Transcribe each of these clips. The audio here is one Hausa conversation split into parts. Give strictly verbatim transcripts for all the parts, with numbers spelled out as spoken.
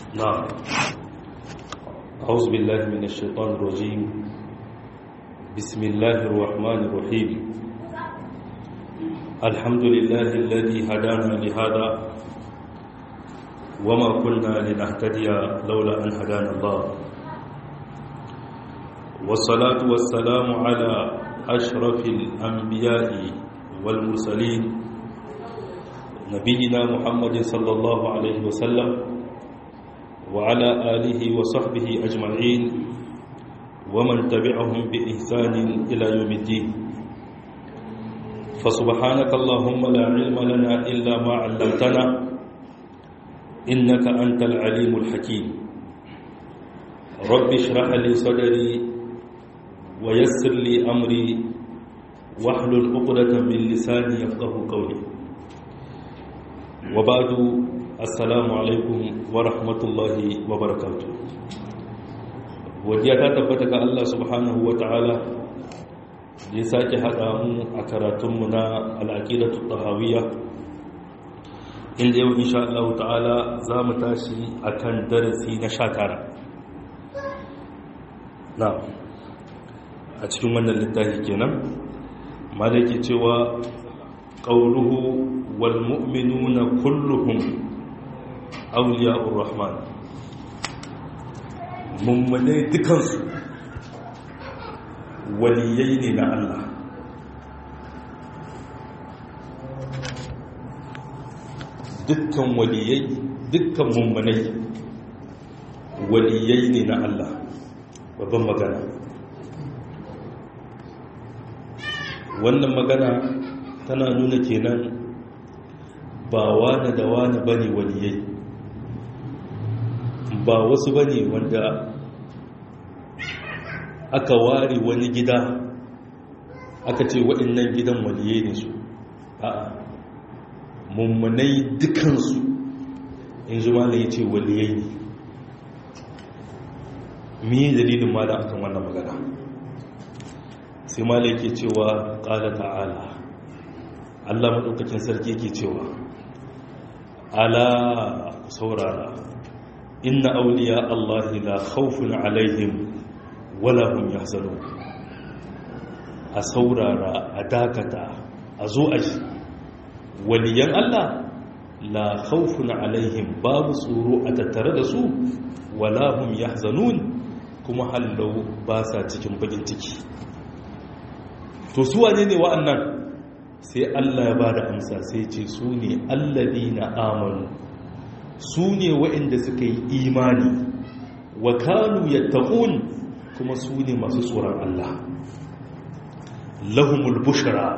نعم أعوذ بالله من الشيطان الرجيم بسم الله الرحمن الرحيم الحمد لله الذي هدانا لهذا وما كنا لنهتدي لولا أن هدانا الله والصلاة والسلام على أشرف الأنبياء والمرسلين نبينا محمد صلى الله عليه وسلم وعلى آله وصحبه أجمعين ومن تبعهم بإحسان إلى يوم الدين فسبحانك اللهم لا علم لنا إلا ما علمتنا إنك أنت العليم الحكيم رب اشرح لي صدري ويسر لي أمري واحلل عقدة من لساني يفقه قولي وبعد السلام alaikum wa rahmatullahi wa barakatuh. Godiya ta tabbata ga Allah subhanahu wa ta'ala da ya sake haɗa mu a karatunmu na al'aqidatu tahawiyya, inda yau insha Allah ta'ala za mu tashi akan darasi na sha tara. Na a cikin wannan littafi kenan malaki cewa qawluhu wal mu'minuna kulluhum auliya'ur rahman, mummunai dukansu waliyai ne na Allah. Dukkan waliyai, dukkan mummunai waliyai ne na Allah. Babban magana. Wannan magana tana nuna kenan ba wani da wani bane waliyai, ba wasu bane wanda aka ware wani gida aka ce waɗannan gidan waliyai ne su. a mummunai dukansu in ji malam ya ce waliyai ne. me dalilin malam akan wannan magana? sai malam yake cewa qala ta'ala, Allah madaukakin sarki yake cewa ala saurara inna awliya Allah la khawfun alaihim wala hum yahzanun. a saurara, a dakata, a zo a ji waliyan Allah la khawfun alaihim, babu tsoro a tattare da su, wala hum yahzanun, kuma hallau ba sa cikin bakin ciki. to su wane ne wa'annan? sai Allah ya ba da amsa sai ce su ne alladina amanu, su ne waɗanda suka yi imani, wa kanu yattaqun, kuma su ne masu tsoron Allah. lahumul bushra,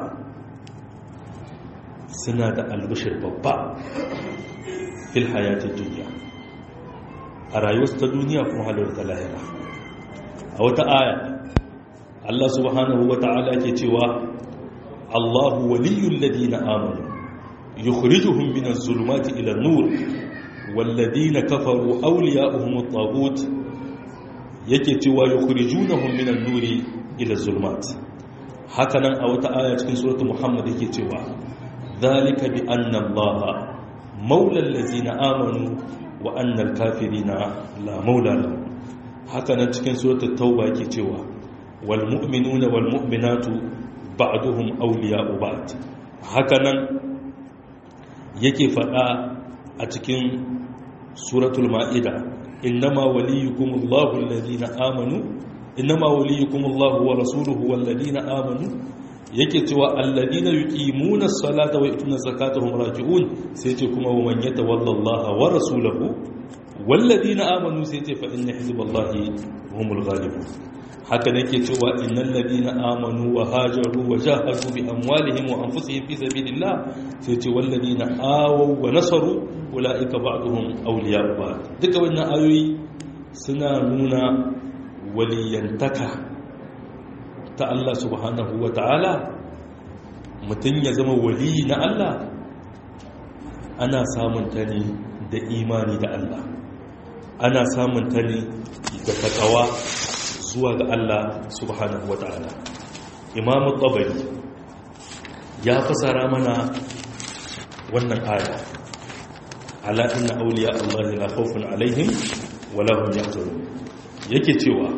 suna da albushir babba fil hayatid dunya, a rayuwarsu ta duniya kuma halar ta lahira. a wata aya Allah subhanahu wa ta'ala ke cewa Allahu waliyyul ladina amanu yukhrijuhum minaz zulumati ila an-nur wal ladina kafaru awliya'uhum at-taghut, yake cewa yukhrijunahum minan nuri ila az-zulumat. hakanan a wata aya cikin suratul Muhammad yake cewa dhalika bi anna Allaha mawla allazina amanu wa anna al-kafirina la mawla lahum. hakanan cikin suratul Tauba yake cewa wal mu'minuna wal mu'minatu ba'duhum awliya'u ba'd. hakanan yake fada a cikin suratul ma'ida innama waliyukumullahu alladhina amanu innama waliyukumullahu wa rasuluhu walladhina amanu, yake cewa alladhina yuqimuna as-salata wa yu'tuna az-zakata hum raji'un, sai ce kuma wa man yatawallallaha wa rasulahu walladhina amanu, sai ce fa inna hizballahi humul ghalibun. haka nake cewa innal ladina amanu wa hajaru wa jahadu bi amwalihim wa anfusihim fi sabilillah, sai ce wal ladina awaw wa nasaru ulaika ba'duhum awliya'u ba'd. duka wannan ayoyi suna nuna waliyantaka ta Allah subhanahu wa ta'ala. mutum ya zama wali na Allah ana samun ta ne da imani da Allah, ana samun ta ne da takawa zuwa ga Allah subhanahu wa ta'ala. Imam Tabari ya fasara mana wannan aya ala inna awliya Allah la khawfun alaihim wa la hum yahzanun yake cewa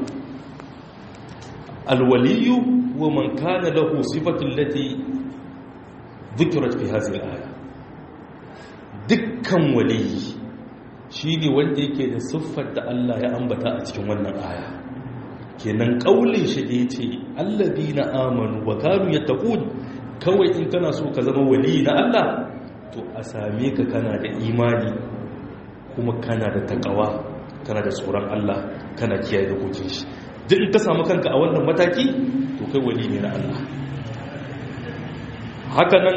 alwaliyu wa man kana lahu sifatu allati dhikrat fi hadhihi al-aya dukkan waliyi shine wanda yake da siffar da Allah ya ambata a cikin wannan aya kenan kaulin shi da yace alladina amanu wa kanu yattaqun kawai in kana so ka zama wali na Allah to a same ka kana da imani kuma kana da takawa kana da tsoron Allah kana kiyaye dokokin shi duk in ka samu kanka a wannan mataki to kai wali ne na Allah haka nan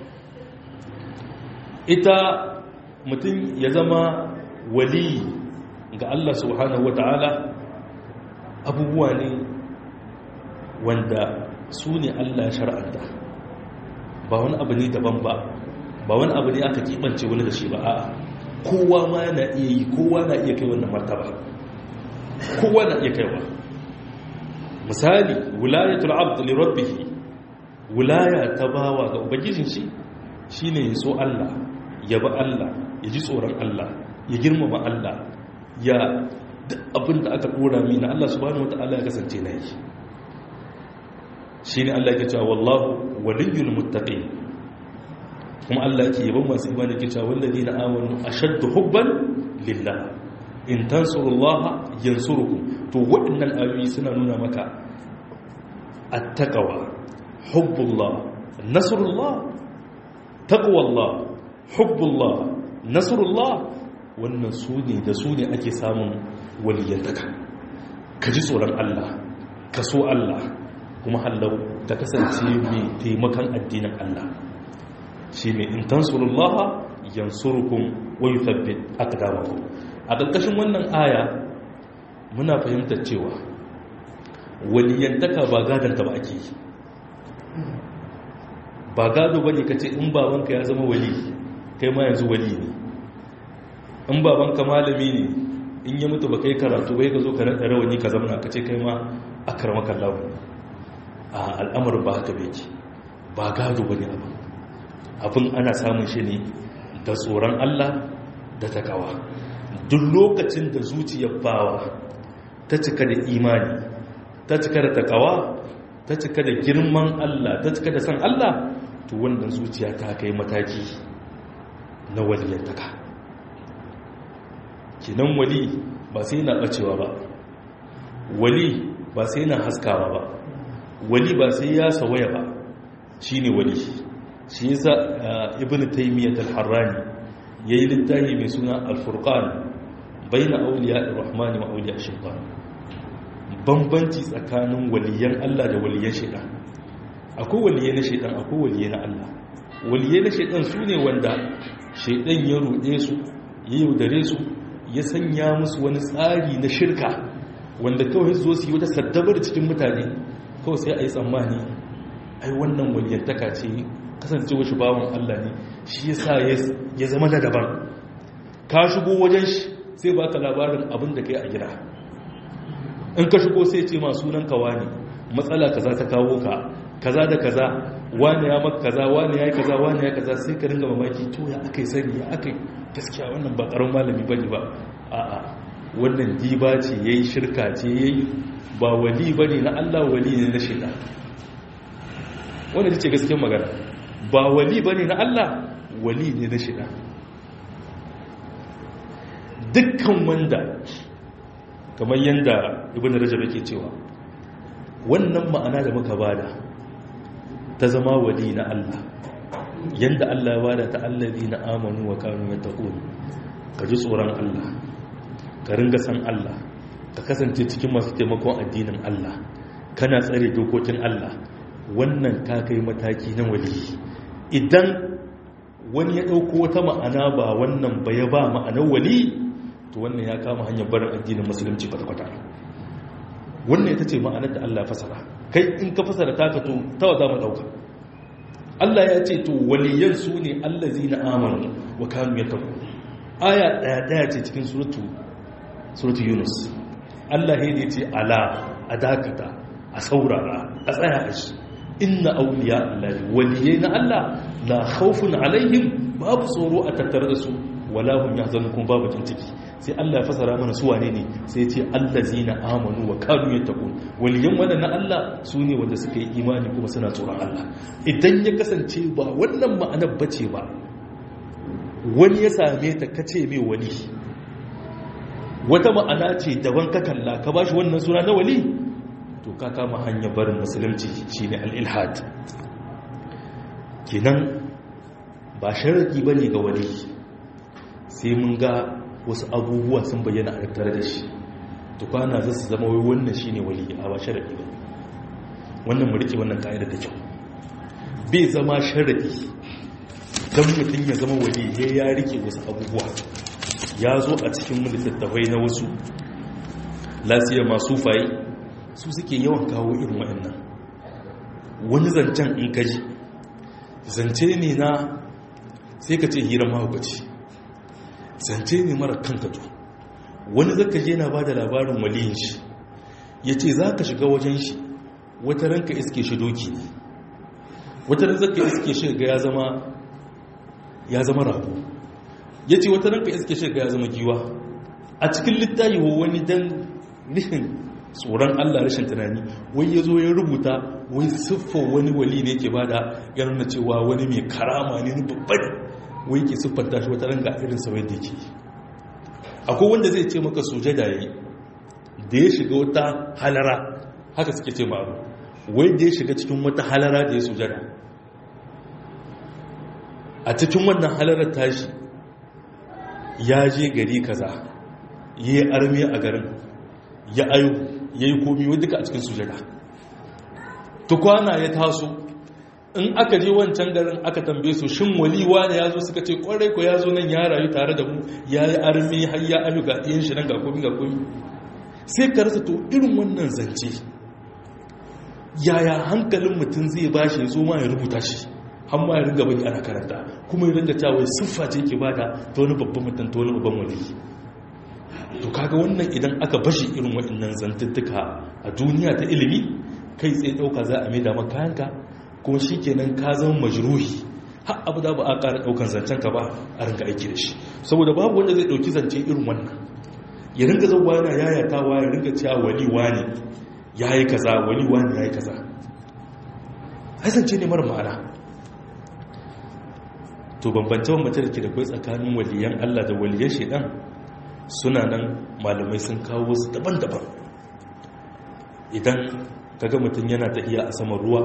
ita mutum ya zama wali ga Allah subhanahu wata'ala abubuwa ne wanda su ne Allah ya shar'anta ba wani abu ne daban ba ba wani abu ne aka kibance wani da shi ba a'a kowa ma yana iya yi kowa na iya kai wannan martaba kowa na iya kaiwa misali wilayatul abd li rabbih wilaya ta bawa ga ubangijin shi shine ya so Allah ya ba Allah ya ji tsoron Allah ya girmama Allah ya duk abin da aka dora mini Allah subhanahu wataala ya kasance na yi shine Allah yake cewa wallahu waliyul muttaqin kuma Allah yake yaban masu imani yake cewa walladina amanu ashaddu hubban lillah in tansurullaha yansurukum to waɗannan ayoyi suna nuna maka attaqwa hubbullah nasrullah taqwallah hubbullah nasrullah wannan su ne da su ne ake samun waliyantaka ka ji tsoron Allah ka so Allah kuma hallau ka kasance mai taimakon addinin Allah shi ne in tansurullaha yansurukum wa yuthabbit aqdamakum a ƙarƙashin wannan aya muna fahimtar cewa waliyantaka ba gadanta ba ake yi ba gado bane kace in babanka ya zama wali kai ma yanzu wali ne in babanka malami ne in ya mutu ba kai karatu bai ka zo ka rada rawani ka zamana kace kai ma akramaka Allah a al'amarin ba haka bai ba gado bane abu abin ana samun shi ne da tsoron Allah da takawa duk lokacin da zuciyar bawa ta cika da imani ta cika da takawa ta cika da girman Allah ta cika da san Allah to wannan zuciya ta kai mataki na waliyantaka kinan wali ba sai na bacewa ba wali ba sai na haskawa ba wali ba sai ya sawaya ba shine wali shi yasa ibnu taymiyyah al-harrani yayi littafi mai suna al-furqan baina awliya'ir rahmani wa awliya'ish shaytan bambanci tsakanin waliyan Allah da waliyan shaytan akwai waliyai na shaytan akwai waliyai na Allah waliyai na shaytan sune wanda shaytan ya rude su ya yaudare su ya sanya musu wani tsari na shirka wanda kawai zo su yi wata saddabar cikin mutane kawai sai a yi tsammani ai wannan waliyantaka ce kasancewa shi bawan Allah ne shi yasa ya zama da daban ka shigo wajen shi sai baka labarin abin da kai a gida in ka shigo sai ce ma sunan ka wani matsala kaza ta kawo ka kaza da kaza wani ya maka kaza wani ya yi kaza wani ya kaza sai ka ringa mamaki to ya akai sani ya akai gaskiya wannan ba karamin malami bane ba a'a wannan diba ce yayi shirka ce yayi ba wali bane na Allah wali ne na shaitan wannan ce gaskiyar magana ba wali bane na Allah wali ne na shaitan dukkan wanda kamar yanda ibnu rajab yake cewa wannan ma'ana da muka bada ta zama wali na Allah yanda Allah ya bada ta alladina amanu wa kanu yattaqun ka ji tsoron Allah ka ringa san Allah ka kasance cikin masu taimakon addinin Allah kana tsare dokokin Allah wannan ka kai mataki na wali idan wani ya dauko wata ma'ana ba wannan ba ya ba ma'anar wali to wannan ya kama hanyar barin addinin musulunci kwata-kwata wannan ita ce ma'anar da Allah fasara kai in ka fasara taka to tawa za mu dauka Allah ya ce to waliyan su ne allazina amanu wa kanu yattaqun aya daya daya ce cikin suratu suratu Yunus Allah ya ce ala adakata a saurara a tsaya a shi inna awliya allahi waliyina Allah la khawfun alaihim babu tsoro a tattare da su wala hum yahzanun kuma babu bakin ciki sai Allah ya fasara mana su wane ne sai ya ce allazina amanu wa kanu yattaqun waliyan wadannan Allah su ne wanda suka yi imani kuma suna tsoron Allah idan ya kasance ba wannan ma'anar bace ba wani ya same ta kace mai wali wata ma'ana ce daban ka kalla ka bashi wannan suna na wali to ka kama hanyar barin musulunci shine al-ilhad kenan ba sharadi bane ga wali sai mun ga wasu abubuwa sun bayyana a tare da shi to kwana za su zama wai wannan shine wali a ba sharadi ba wannan mu rike wannan kaida da kyau bai zama sharadi dan mutum ya zama wali ya rike wasu abubuwa ya zo a cikin littattafai na wasu lasiya masu fayi su suke yawan kawo irin waɗannan wani zancen in kaji zance ne na sai ka ce hira mahaukaci zance ne mara kankato wani zaka je na ba da labarin waliyin shi ya ce za ka shiga wajen shi wata ranka iske shi doki ne wata ran zaka iske shi ga ya zama ya zama rago ya ce wata ranka iske shi ga ya zama giwa a cikin littayi wani dan nihin tsoron Allah rashin tunani wai ya zo ya rubuta wai siffar wani wali ne ke bada ya nuna cewa wani mai karama ne ni babban wai ke siffanta shi wata ranga irin sauyin da ke akwai wanda zai ce maka sujada yayi da ya shiga wata halara haka suke ce ma'aru wai da ya shiga cikin wata halara da ya sujada a cikin wannan halarar tashi ya je gari kaza ya yi armi a garin ya ayu ya yi komi wadda duka a cikin sujada tukwana ya taso in aka je wancan garin aka tambaye su shin waliwa ne ya zo suka ce kwarai ko ya zo nan ya rayu tare da mu ya yi armi har ya ayu ga ɗiyan shi nan ga komi ga komi sai ka rasa to irin wannan zance yaya hankalin mutum zai ba shi ya zo ma ya rubuta shi har ma ya ringa bani ana karanta kuma ya ringa cewa siffa ce ke bada ta wani babban mutum ta wani babban wali to kaga wannan idan aka bashi irin waɗannan zantuttuka a duniya ta ilimi kai tsaye ɗauka za a maida maka kayanka kuma shi kenan ka zama majruhi har abu da ba a ƙara ɗaukan zancen ka ba a ringa aiki da shi saboda babu wanda zai ɗauki zance irin wannan ya ringa zauwa yana yayatawa ya ringa cewa wali wani ya yi kaza wali wani ya yi kaza ai zance ne mara ma'ana to bambance bambance da ke da kai tsakanin waliyan Allah da waliyan shaidan suna nan malamai sun kawo su daban-daban idan kaga mutum yana tafiya a saman ruwa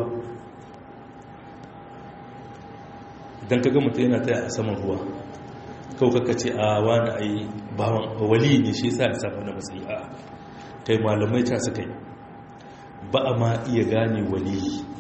idan kaga mutum yana tafiya a saman ruwa kawai kaka ce a wani ai bawan wali ne shi sa ya samu na matsayi a kai malamai ta su kai ba a ma iya gane wali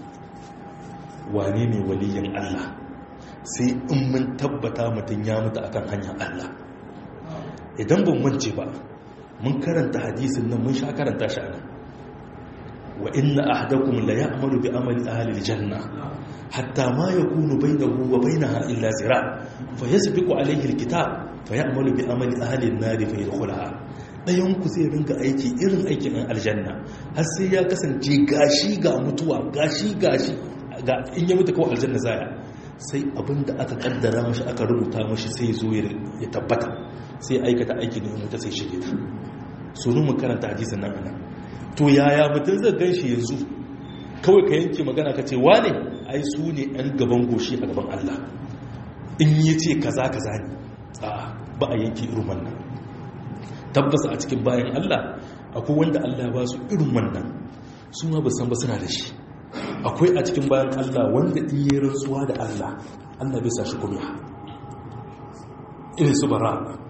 wane ne waliyin Allah sai in mun tabbata mutum ya mutu akan hanyar Allah idan ban mance ba mun karanta hadisin nan mun sha karanta shi anan wa inna ahadakum la ya'malu bi amali ahli aljanna hatta ma yakunu bainahu wa bainaha illa zira fa yasbiqu alayhi alkitab fa ya'malu bi amali ahli an-nar fa yadkhulaha dayan ku zai ringa aiki irin aikin aljanna har sai ya kasance gashi ga mutuwa gashi gashi ga in ya mutu kawai aljanna zaya sai abinda aka kaddara mashi aka rubuta mashi sai zo ya tabbata sai aikata aiki da mutu sai shige ta sunu mu karanta hadisin nan ana to yaya mutum zai gan shi yanzu kawai ka yanke magana ka ce wane ai su ne yan gaban goshi a gaban Allah in yi ce kaza kaza ne a ba a yanke irin wannan tabbas a cikin bayan Allah akwai wanda Allah ba su irin wannan su ma ba san ba suna da shi akwai a cikin bayan Allah wanda in yi rantsuwa da Allah Allah bai sa shi kuma irin su bara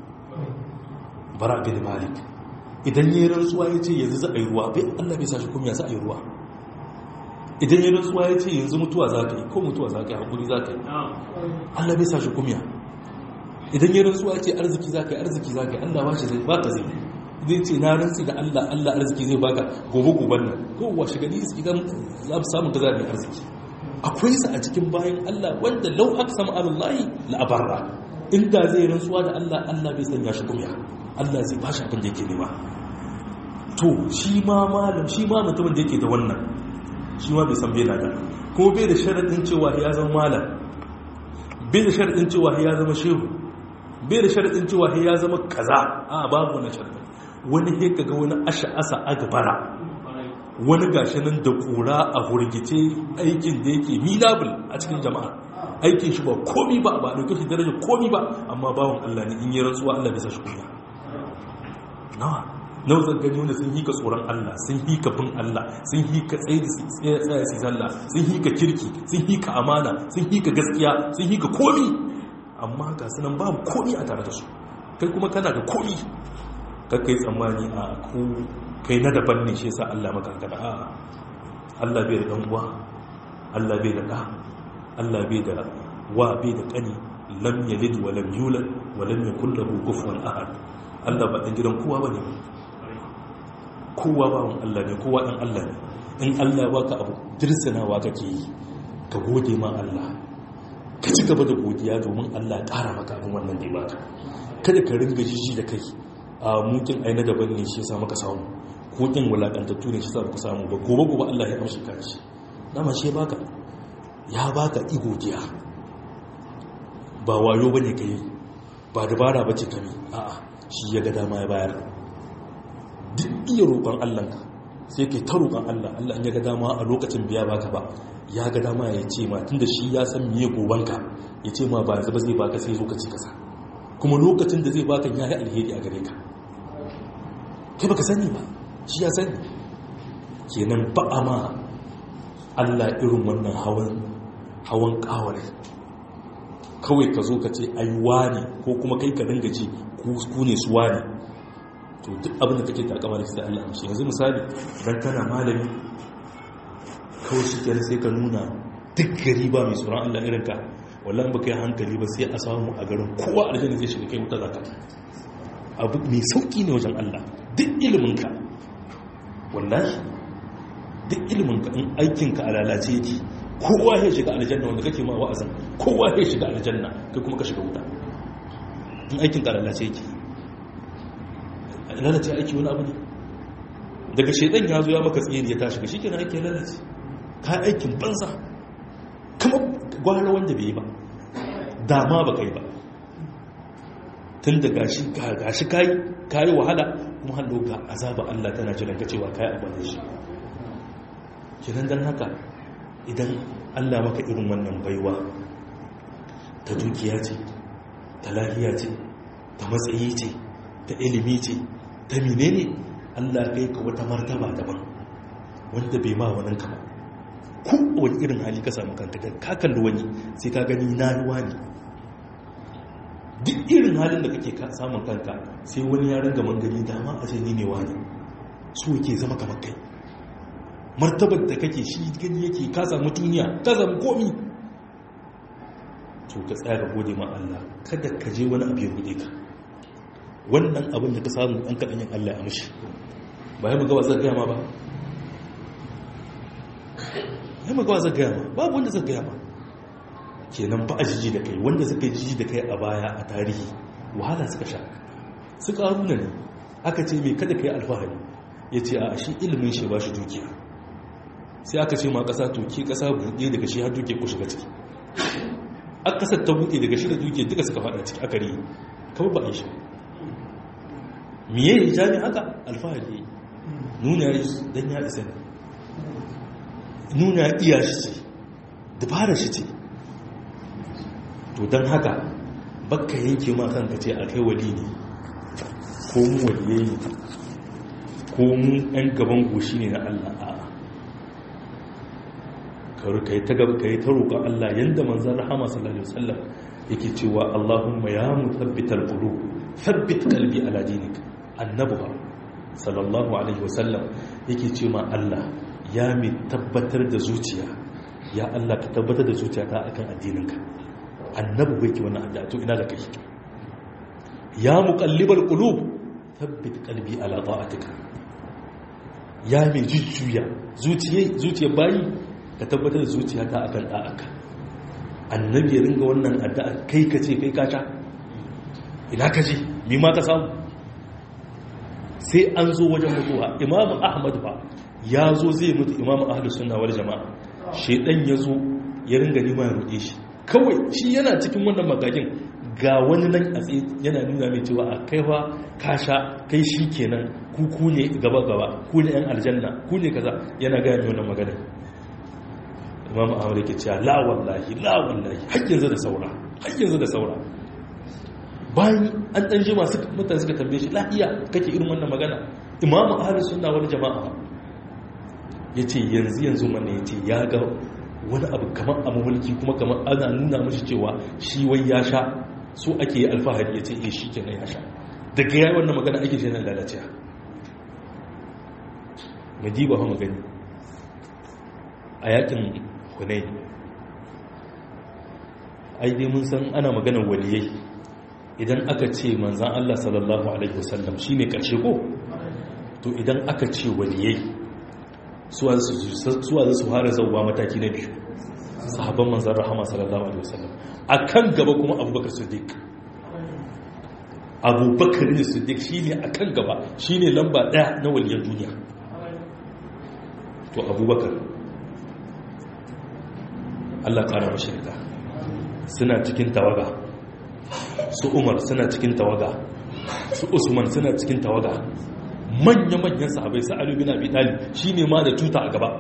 bara bin malik idan yi rantsuwa ya ce yanzu za a yi ruwa bai Allah bai sa shi kuma za a yi ruwa idan yi rantsuwa ya ce yanzu mutuwa za ka yi ko mutuwa za ka yi hakuri za ka yi Allah bai sa shi kuma idan yi rantsuwa ya ce arziki za ka yi arziki za ka yi Allah ba shi zai baka zai zai ce na rantsi da Allah Allah arziki zai baka gobe goben nan kowa shigari idan za mu samu da zaɓin arziki akwai sa a cikin bayan Allah wanda lau aka samu alallahi la'abarra inda zai rantsuwa da Allah Allah bai sanya shi kumya Allah zai ba shi abin da yake nema to shi ma malam shi ma mutumin da yake da wannan shi ma bai san bai da kuma bai da sharaɗin cewa ya zama malam bai da sharaɗin cewa ya zama shehu bai da sharadin cewa ya zama kaza a babu wani sharadin. Wani he kaga wani ash'asa agbara, wani gashi nan da kura a hurgice, aikin da yake minable a cikin jama'a, aikin shi ba komi ba ba dauke shi daraja komi ba, amma bawon Allah ne in yi rantsuwa Allah bai sa shi kunya. nawa nawa zan gani wanda sun hika tsoron Allah, sun hika bin Allah, sun hika tsaye da tsaya su sallah, sun hika kirki, sun hika amana, sun hika gaskiya, sun hika komi, amma ga sunan babu komi a tare da su. Kai kuma kana da komi, kakka yi tsammani a ko kai na daban ne shi yasa Allah maka haka da a'a. Allah bai da dan uwa, Allah bai da da, Allah bai da wa, bai da kani, lam yalid wa lam yulad wa lam yakul lahu kufuwan ahad. Allah ba dan gidan kowa bane, kowa bawon Allah ne, kowa dan Allah ne. In Allah ya baka abu dirsanawa kake yi, ka gode ma Allah, ka ci gaba da godiya domin Allah ya ƙara maka abin wannan da ya baka. Kada ka ringa jiji da kai a mukin aina daban ne shi yasa maka samu, kokin wulakantattu ne shi yasa maka samu ba, gobe gobe Allah ya amshi kanshi. Dama shi baka ya baka igodiya, ba wayo bane kai, ba dabara bace kai, a'a shi ya ga dama ya bayar. Duk iya roƙon Allah ka sai kai ta roƙon Allah, Allah in ya ga dama a lokacin biya baka ba, ya ga dama ya ce ma tunda shi ya san miye gobanka, ya ce ma ba yanzu ba zai baka sai lokaci kasa, kuma lokacin da zai baka ya yi alheri a gare ka, kai baka sani ba, shi ya sani. Kenan ba a ma Allah irin wannan hawan hawan kawai kawai ka zo ka ce ai wani, ko kuma kai ka dinga ji ku ne su wani, to duk abin da kake takama da shi Allah amshi. Yanzu misali dan kana malami kawai shi kenan sai ka nuna duk gari ba mai tsoron Allah irin ka, wallahi baka yi hankali ba sai a samu a garin kowa aljanna zai shiga kai wuta zaka. Abu mai sauki ne wajen Allah, duk ilimin ka wallahi duk ilimin ka in aikin ka alalace yake, kowa ya shiga aljanna wanda kake ma wa'azin, kowa ya shiga aljanna kai kuma ka shiga wuta. In aikin ka alalace yake, lalace aiki wani abu ne daga shaidan ya zo ya maka tsiri ya tashi ga shi kenan aiki lalace, ka aikin banza kuma gwara wanda bai yi ba, dama ba kai ba, tun da gashi gashi kayi kayi wahala kuma hallo ga azaba Allah tana jiran ka cewa kayi abin da shi. Kenan dan haka idan Allah maka irin wannan baiwa ta dukiya ce, ta lafiya ce, ta matsayi ce, ta ilimi ce, ta menene, Allah kai ka wata martaba daban wanda bai ma wannan ka ba. Ko wani irin hali ka samu kanka, da ka kalli wani sai ka gani na ruwa ne. Duk irin halin da kake samun kanka sai wani ya ringa mangani dama a ce ni ne wani, so yake zama kamar kai. Martabar da kake shi gani yake ka samu duniya, ka samu komi, to ka tsaya ka gode ma Allah, kada ka je wani abu ya gode ka. Wannan abin da ka samu an kaɗan yin Allah ya amshi, ba ya magawa zai gaya ma ba, ya magawa zai gaya ma, babu wanda zai gaya ma. Kenan ba a jiji da kai, wanda suka jiji da kai a baya a tarihi wahala suka sha, suka haruna ne aka ce mai kada ka yi alfahari, ya ce a shi ilimin shi ba shi dukiya, sai aka ce ma ƙasa toke ƙasa buɗe daga shi har duke ku shiga ciki, a ƙasar ta buɗe daga shi da duke duka suka faɗa ciki aka ri kawai ba a yi shi. Miye ya jami haka alfahari, nuna ya don ya isa, nuna ya iya shi ce, dabara shi ce. To don haka bakka yanke ma kanka ce a kai wali ne, ko mu waliye ne, ko mu ɗan gaban goshi ne na Allah. A ka yi ta gaba ka yi ta roƙa Allah yadda manzan rahama sallallahu alaihi wasallam yake cewa Allahumma ya mutabbital qulub thabbit qalbi ala dinik. Annabuwa sallallahu alaihi wasallam yake ce ma Allah ya mai tabbatar da zuciya, ya Allah ka tabbatar da zuciyata akan addininka. Annabu bai ki wannan addu'a, to ina da kai. Ya muqallibal qulub thabbit qalbi ala ta'atika. Ya mai jujjuya zuciya zuciya bayi ka tabbatar da zuciyata akan da'aka. Annabi ya ringa wannan addu'a kai ka ce kai ka ta ina ka ji mi ma ka samu. Sai an zo wajen mutuwa, Imam Ahmad ba ya zo zai mutu, Imam Ahlus Sunna wal Jama'a, shedan ya zo ya ringa nima ya roƙe shi, kawai shi yana cikin wannan magagin ga wani nan a tsaye yana nuna mai cewa a kaiwa kasha kai shi kenan ku ku ne gaba gaba ku ne yan aljanna ku ne kaza yana gaya mai wannan magana. Imam Ahmad yake cewa la wallahi la wallahi har yanzu da saura har yanzu da saura. Bayan an dan jima suka mutane suka tambaye shi lafiya kake irin wannan magana. Imam Ahlus Sunna wal Jama'a yace yanzu yanzu mana yace ya ga wani abu kamar a mulki kuma kamar ana nuna mashi cewa shi wai ya sha so ake yi alfahari ya ce e shi kenan ya sha daga yayi wannan magana ake shi nan lalaciya. Madiba ha magani a yakin Hunayn ai dai mun san ana maganar waliyai idan aka ce manzan Allah sallallahu alaihi wasallam shine karshe ko to idan aka ce waliyai suwa za su fara zauwa mataki na biyu sahabban manzan rahama sallallahu alaihi wasallam a kan gaba kuma abubakar siddiq abubakar ne siddiq shi ne a kan gaba shi ne lamba daya na waliyar duniya. To abubakar Allah kara mashi da suna cikin tawaga, su umar suna cikin tawaga, su usman suna cikin tawaga, manya-manyan sahabai sa'adu bin abi talib shine ma da tuta a gaba.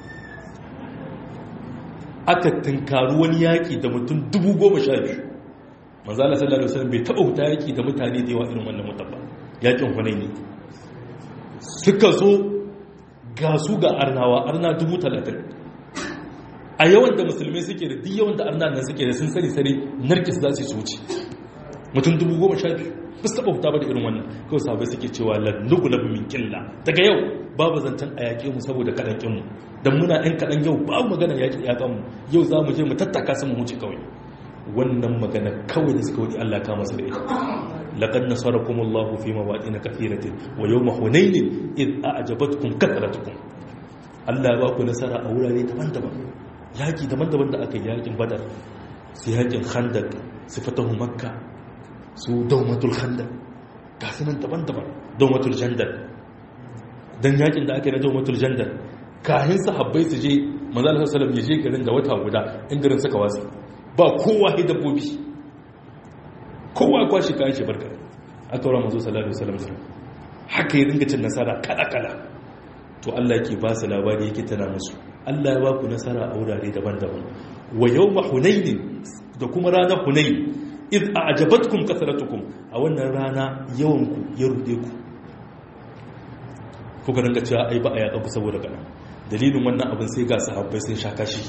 Aka tunkaru wani yaki da mutum dubu goma sha biyu. Manzo Allah sallallahu alaihi wasallam bai taba huta yaki da mutane da yawa irin wannan mutabba yakin Hunayn. Suka zo ga su ga arnawa arna dubu talatin. A yawan da musulmai suke da duk yawan da arna nan suke da sun sani sani narkis za su wuce mutum dubu goma sha biyu. Ba su taɓa huta ba da irin wannan kawai sahabai suke cewa lannugu na min killa daga yau babu zancen a yaƙe mu saboda kaɗan mu don muna ɗan kaɗan yau babu magana yaƙi yaƙan mu yau za mu je mu tattaka sun mu wuce kawai. Wannan magana kawai da suka wuce Allah kama su da ita. laqad nasarakumullahu fi mawadin kathiratin wa yawma hunainin id a'jabatkum kathratukum. Allah ya ba ku nasara a wurare daban-daban yaƙi daban-daban da aka yi yaƙin Badar su yaƙin Khandaq su fatahu Makka su daumatul khandaq ga sunan daban-daban daumatul jandal dan yakin da aka yi na daumatul jandal kahin sahabbai su je manzo Allah sallallahu alaihi wasallam ya je garin da wata guda in garin suka wasi ba kowa he dabbobi kowa kwashi kayan shi barka aka wara manzo sallallahu alaihi wasallam haka ya dinga cin nasara kala kala. To Allah yake ba su labari yake tana musu Allah ya ba ku nasara a wurare daban-daban wa yawma hunain da kuma ranar hunain id a'jabatkum kasratukum a wannan rana yawanku ya rude ku kuka ranga cewa ai ba a yaƙa ku saboda kana dalilin wannan abin sai ga sahabbai sun sha kashi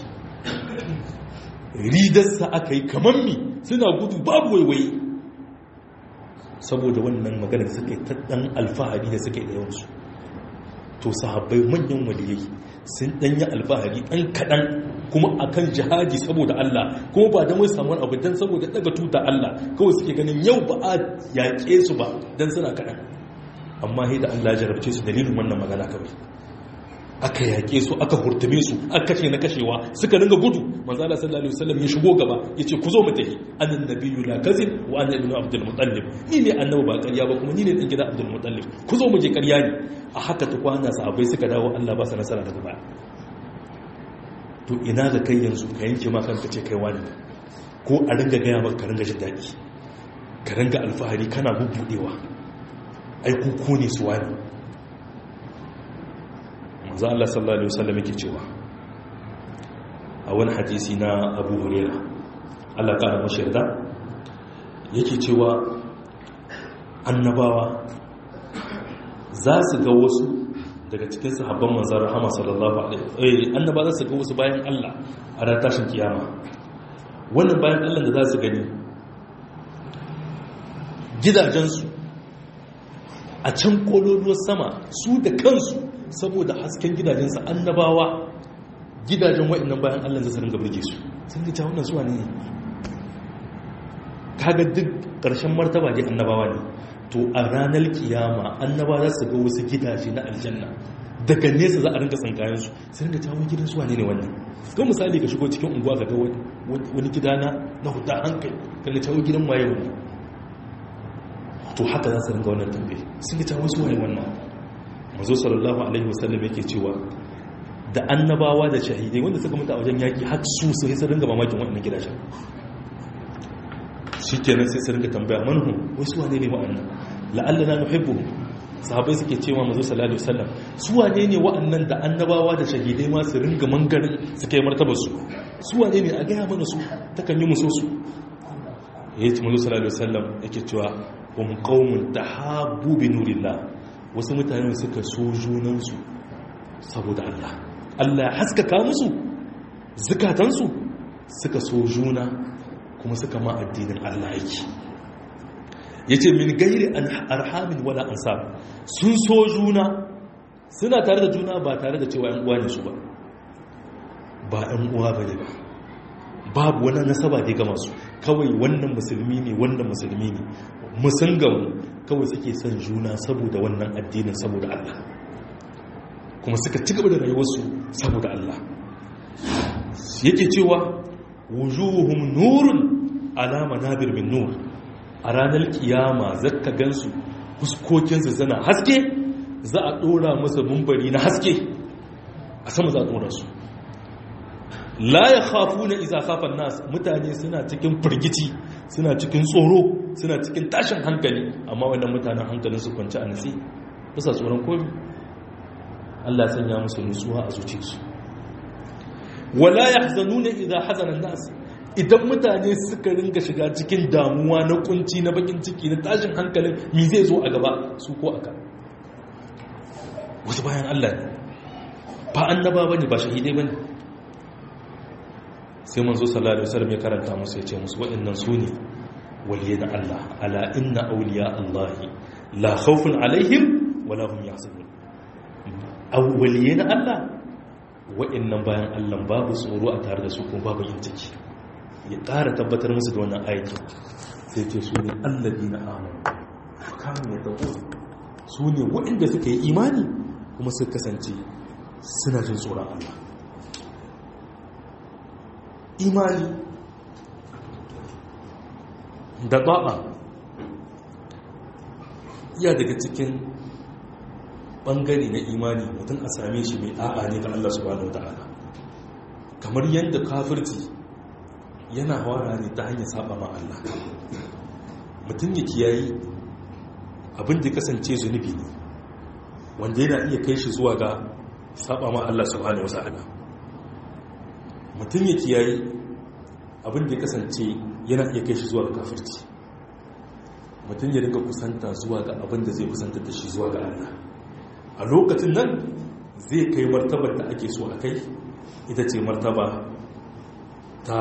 ridarsa aka yi kamar mi suna gudu babu waiwaye saboda wannan magana da suka yi ta ɗan alfahari da suka yi da yawansu. To sahabbai manyan waliyai sun ɗanyi alfahari ɗan kaɗan kuma akan jihadi saboda Allah kuma ba don wai samuwar abu don saboda daga tuta Allah kawai suke ganin yau ba a yaƙe su ba don suna kaɗan amma sai da Allah jarabce su dalilin wannan magana kawai aka yaƙe su aka hurtume su aka kashe na kashewa suka ringa gudu. Manzo Allah sallallahu alaihi wasallam ya shigo gaba yace ku zo mu tafi annan nabiyyu la kazib wa anna ibnu abdul muttalib ni ne annabi ba ƙarya ba kuma ni ne dan gida abdul muttalib ku zo mu je ƙarya ne. A haka tukwana sahabbai suka dawo Allah ba su nasara daga baya. To ina da kai yanzu ka yanke ma kanka ce kai wani ko a ringa gaya maka ka ringa jin daɗi ka ringa alfahari kana bubbudewa ai ku ko ne su wani. Manzo Allah sallallahu alaihi wasallam yake cewa a wani hadisi na Abu Hurairah Allah ƙara mashi yarda yake cewa annabawa za su ga wasu daga cikin sahabban manzon rahama sallallahu alaihi wasallam annaba za su ga wasu bayan Allah a ran tashin kiyama. Wannan bayan Allah da za su gani gidajensu a can kololuwar sama su da kansu saboda hasken gidajensu annabawa gidajen wa'annan bayan Allah za su ringa burge su sun ga wannan zuwa ne kaga duk ƙarshen martaba dai annabawa ne. To a ranar kiyama annaba za su ga wasu gidaje na aljanna daga nesa za a rinka tsankayensu sai rinka cewa gidan suwa ne ne wannan. Ga misali ka shigo cikin unguwa ka ga wani gida na na huta hankali ka ga cewa gidan waye wannan. To haka za su rinka wannan tambaye sun ga cewa suwa ne wannan. Manzo sallallahu alaihi wasallam yake cewa da annabawa da shahidai wanda suka mutu a wajen yaki har su sai su ringa mamakin wannan gidajen shikenan sai su rinka tambaya manhum wasu wane ne wa'annan la'allana nuhibbuhum sahabbai suke cewa manzo sallallahu alaihi wasallam su wane ne wa'annan da annabawa da shahidai ma su ringa mangarin su kai martabar su su wane ne a gaya mana su takan yi muso su yace manzo sallallahu alaihi wasallam yake cewa hum qaumun tahabbu bi nurillah wasu mutane suka so junan su saboda Allah Allah ya haskaka musu zakatan su suka so juna kuma suka ma addinin Allah yake yace min gairi an arhamin wala ansab sun so juna suna tare da juna ba tare da cewa yan uwa ne su ba ba yan uwa bane ba babu wani nasaba da ga masu kawai wannan musulmi ne wannan musulmi ne musangamu kawai suke son juna saboda wannan addinin saboda Allah kuma suka ci gaba da rayuwarsu saboda Allah yake cewa wujuhum nurun ala manabir min nur a ranar kiyama zaka gansu fuskokinsu suna haske za a dora masa mumbari na haske a sama za a dora su la ya khafu na iza khafan nas mutane suna cikin firgici suna cikin tsoro suna cikin tashin hankali amma wannan mutanen hankalin su kwanci a nasi bisa tsoron komi Allah ya sanya musu nutsuwa a zuciyarsu wala yahzanuna idza hazana nas idan mutane suka ringa shiga cikin damuwa na kunci na bakin ciki na tashin hankalin mi zai zo a gaba su ko aka wasu bayan Allah ne ba annaba bane ba shahidai bane sai manzo sallallahu alaihi wasallam ya karanta musu ya ce musu waɗannan su ne waliyan Allah ala inna awliya Allah la khawfun alaihim wala hum yahzanun aw waliyan Allah waɗannan bayan Allah babu tsoro a tare da su kuma babu yin ciki ya ƙara tabbatar musu da wannan aiki sai ce su ne alladina amanu kanu yattaqun su ne waɗanda suka yi imani kuma suka kasance suna jin tsoron Allah imani da ba'a iya daga cikin ɓangare na imani mutum a same shi mai a'a ne ga Allah subhanahu wa ta'ala kamar yadda kafirci yana hawara ne ta hanyar saba ma Allah mutum ya kiyayi abin da kasance zunubi ne wanda yana iya kai shi zuwa ga saba ma Allah subhanahu wa ta'ala mutum ya kiyayi abin da kasance yana iya kai shi zuwa ga kafirci mutum ya rinka kusanta zuwa ga abin da zai kusanta da shi zuwa ga Allah a lokacin nan zai kai martabar da ake so a kai ita ce martaba ta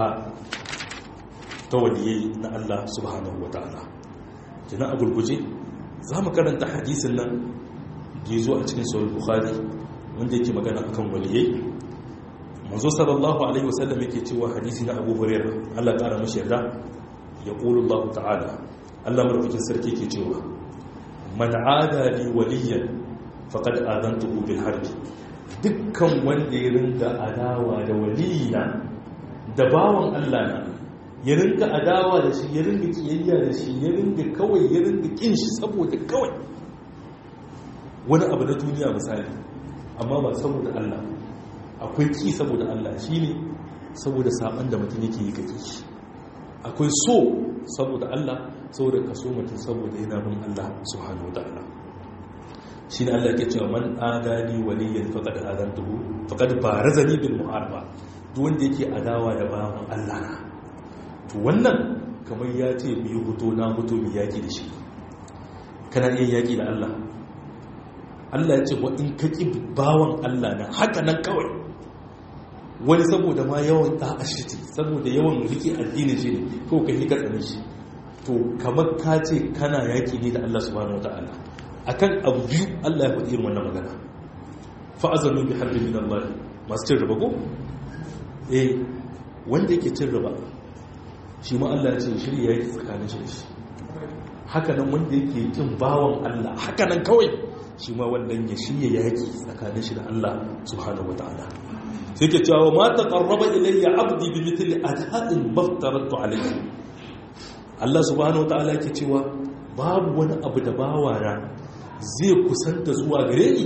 ta waliyai na Allah subhanahu wa ta'ala kina a gurguje za mu karanta hadisin nan da ya zo a cikin sahih bukhari wanda yake magana akan waliyai manzo sallallahu alaihi wasallam yake cewa hadisi na Abu Hurairah Allah ya kara mishi yarda ya qulu Allah ta'ala Allah madaukakin sarki yake cewa man aada li waliyan faqad adantuhu bil harb dukkan wanda ya rinda adawa da waliyina da bawan Allah na ya ringa adawa da shi ya ringa kiyayya da shi ya ringa kawai ya ringa kin shi saboda kawai wani abu na duniya misali amma ba saboda Allah akwai ki saboda Allah shine saboda saban da mutum yake yi kake shi akwai so saboda Allah saboda kaso mutum saboda yana bin Allah subhanahu wataala shine Allah yake cewa man adani waliyan faqad adantuhu faqad barazani bil muharaba duk wanda yake adawa da bawan Allah na to wannan kamar ya ce mu yi hoto na hoto mu yaki da shi kana yin yaki da Allah Allah ya ce wa in kaki bawan Allah na haka nan kawai wani saboda ma yawan da'a shi ce saboda yawan rike addinin shi ne ko kai ka tsane shi to kamar ka ce kana yaki ne da Allah subhanahu wataala akan abu biyu Allah ya faɗi irin wannan magana fa azanu bi harbin min Allah masu cin riba ko eh wanda yake cin riba shi ma Allah ya ce shirya yake tsakanin shi shi haka nan wanda yake kin bawan Allah haka nan kawai shi ma wannan ya shirya yaki tsakanin shi da Allah subhanahu wataala sai ke cewa ma taqarraba ilayya abdi bi mithli adha'in maftaratu alayhi Allah subhanahu wataala yake cewa babu wani abu da bawana zai kusanta zuwa gare ni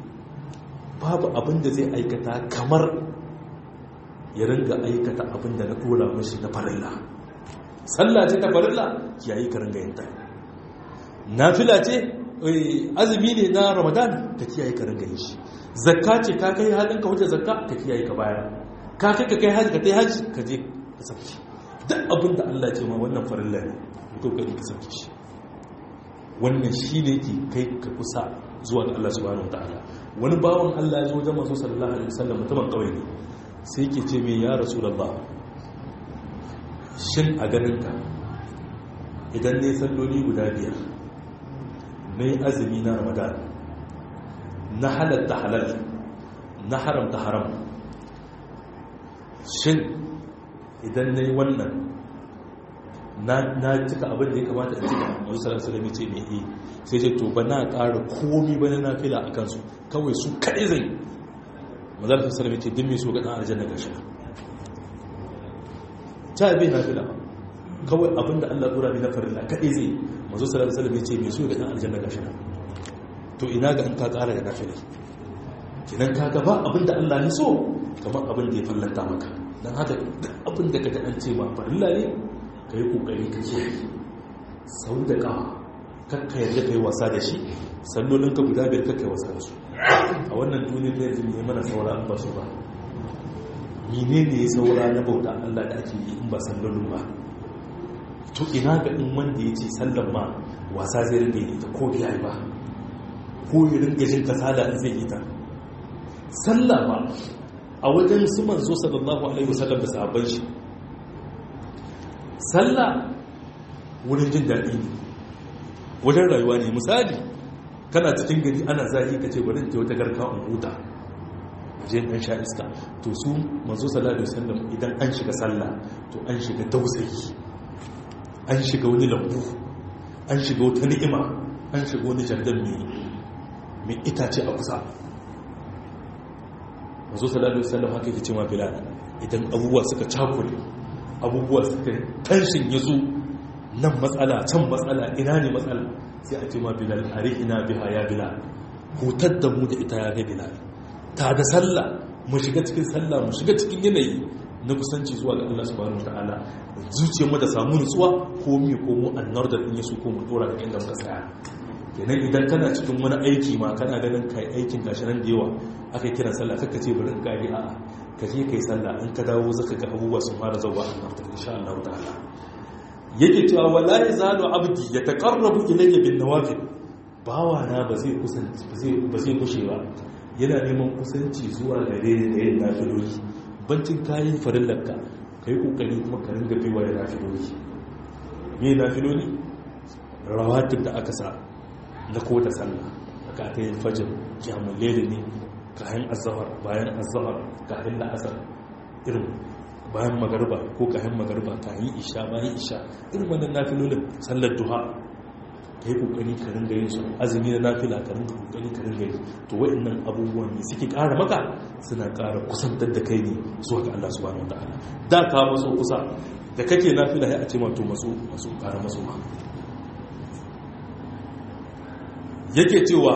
babu abin da zai aikata kamar ya ringa aikata abin da na dora mashi na farilla sallah ce ta farilla kiyaye ka ringa yin ta nafila ce azumi ne na ramadan ka kiyaye ka ringa yin shi zakka ce ka kai halin ka wuce zakka ka kiyaye ka bayar ka kai ka kai haji ka kai haji ka je ka sauki duk abin da Allah ce ma wannan farilla ne ko ka ka sauki shi wannan shine ke kai ka kusa zuwa ga Allah subhanahu wataala wani bawon Allah ya zo wajen manzo sallallahu alaihi wasallam mutumin kawai ne sai yake ce me ya rasulullah shin a ganin ka idan ne salloli guda biyar na yi azumi na ramadan na halatta halal na haramta haram shin idan na yi wannan na cika abin da ya kamata a cika masu salam salami ce mai iya sai ce to ba na ƙara komi ba na fila a kansu kawai su kaɗai zai mazalafin salami ce dimmi su ga ɗan aljanna gashi ta bai na fila kawai abinda Allah tura ne na farilla kaɗai zai mazu salatu salam ya ce mai so ga ɗan aljanna gashi to ina ga in ka ƙara da nafila kinan ka gaba abinda Allah ne so kamar abin da ya fallanta maka don haka abin da ka ga an ce ma farilla ne ka yi ƙoƙari ka ce sau da ƙawa kakka yarda ka yi wasa da shi sallolin ka guda biyar kakka yi wasa da su a wannan duniyar da yanzu ne mana saura an ba su ba mene ne ya saura na bauta Allah da ake yi in ba sallolin ba to ina ga in wanda ya ce sallan ma wasa zai ringa yi ta ko biya ba ko ya ringa jin kasala in zai yi ta sallah ba a wajen su manzo sallallahu alaihi wasallam da sahabban shi sallah wurin jin daɗi ne wajen rayuwa ne misali kana cikin gari ana zahi ka ce bari in je wata garka in huta je ɗan sha iska to su manzo sallallahu alaihi wasallam idan an shiga sallah to an shiga dausayi an shiga wani lambu an shiga wata ni'ima an shiga wani jandan mai itace a kusa manzo sallallahu alaihi wasallam haka yake cewa bilal idan abubuwa suka cakule abubuwa suka tension yazo nan matsala can matsala ina ne matsala sai a ce ma bilal arihina biha ya bilal hutar da mu da ita ya ga bilal ta da sallah mu shiga cikin sallah mu shiga cikin yanayi na kusanci zuwa ga Allah subhanahu wataala zuciyar mu da samu nutsuwa ko mi ko mu annar da din yaso ko mu dora da inda muka tsaya kenan idan kana cikin wani aiki ma kana ganin kai aikin gashi nan da yawa aka kira sallah kaka ce bari ka yi a'a ka je kai sallah in ka dawo zaka ga abubuwa sun fara zawa annar da insha Allah ta'ala yake cewa wala yazalu abdi yataqarrabu ilayya bin nawafil bawa na ba zai kusanci ba zai ba zai kushe ba yana neman kusanci zuwa gare ni da yin nafiloli bancin kayan farillarka kai kokari kuma ka ringa biwa da nafiloli me nafiloli rawatib da aka sa na kowace sallah aka ta yin fajr kiyamul layl ne kayan azhar bayan azhar kayan la'asar irin bayan magarba ko kayan magarba kayan isha bayan isha irin wannan nafilolin sallar duha kai kokari ka ringa yin su azumi na nafila ka ringa kokari ka ringa yi to wayannan abubuwan ne suke ƙara maka suna ƙara kusantar da kai ne zuwa ga Allah subhanahu wataala da ka maso kusa da kake nafila sai a ce ma to maso maso ƙara maso ma yake cewa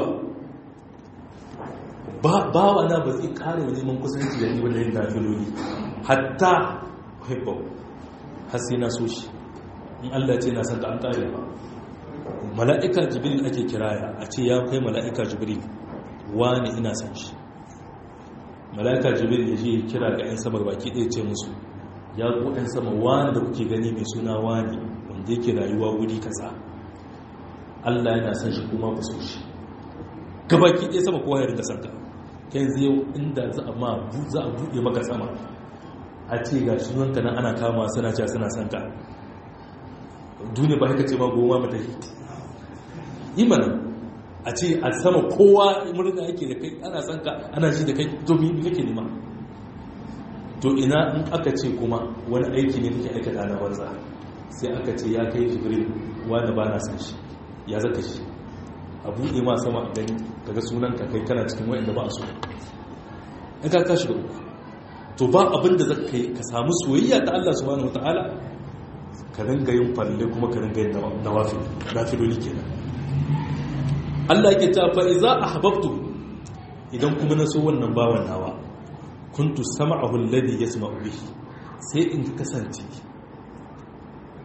ba bawa na ba zai ƙara neman kusanci da ni ba da yin nafiloli hatta hibbo har sai na so shi in Allah ce na san da an ƙare ba mala'ika jibril ake kiraya a ce ya kai mala'ika jibril wani ina san shi mala'ika jibril ya je kira ga 'yan samar baki ɗaya ce musu ya ku 'yan sama wani da kuke gani mai suna wani wanda yake rayuwa wuri kaza Allah yana san shi kuma ku so shi gabaki ɗaya sama kowa ya rinka san ka kai yanzu yau inda za a ma za a buɗe maka sama a ce ga sunanka nan ana kama suna cewa suna san ka duniya ba haka ce ma goma mata yi imanin a ce a sama kowa murna yake da kai ana san ka ana shi da kai to mi kake nema to ina in aka ce kuma wani aiki ne kake aikata na banza sai aka ce ya kai jibril wanda ba na san shi ya zaka shi a buɗe ma sama a gani kaga sunan ka kai kana cikin wa'anda ba a so in ka kashi da uku to ba abin da zaka yi ka samu soyayya ta Allah subhanahu wataala ka ringa yin falle kuma ka ringa yin nawafil nafiloli kenan Allah yake ta fa iza ahbabtu idan kuma na so wannan bawan nawa kuntu sam'ahu alladhi yasma'u bihi sai in kasance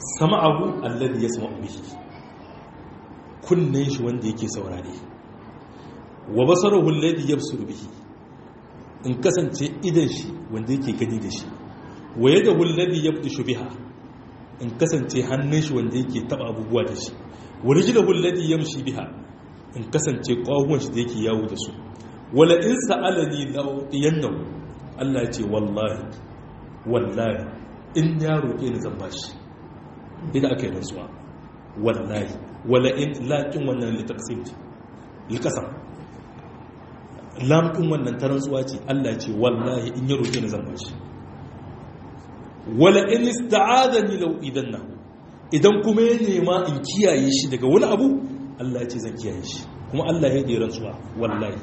sama'ahu alladhi yasma'u bihi, kunnen shi wanda yake saurare, wa basarahu alladhi yabsuru bihi, in kasance idan shi wanda yake gani da shi, wa yadahu alladhi yabdishu biha, in kasance hannun shi wanda yake taba abubuwa da shi, wa rijluhu alladhi yamshi biha, in kasance ƙwahuwan shi da yake yawo da su. Wala in sa'alani la'udiyannahu, Allah ya ce wallahi wallahi in ya roƙe ni zan bashi. Idan aka yi rantsuwa wallahi, wala in laƙin wannan litaqsim liqasam, lamɗin wannan ta rantsuwa ce. Allah ya ce wallahi in ya roƙe ni zan bashi. Wala in ista'adani la'udiyannahu, idan kuma ya nema in kiyaye shi daga wani abu, Allah ya ce zan kiyaye shi. Kuma Allah ya yi rantsuwa wallahi.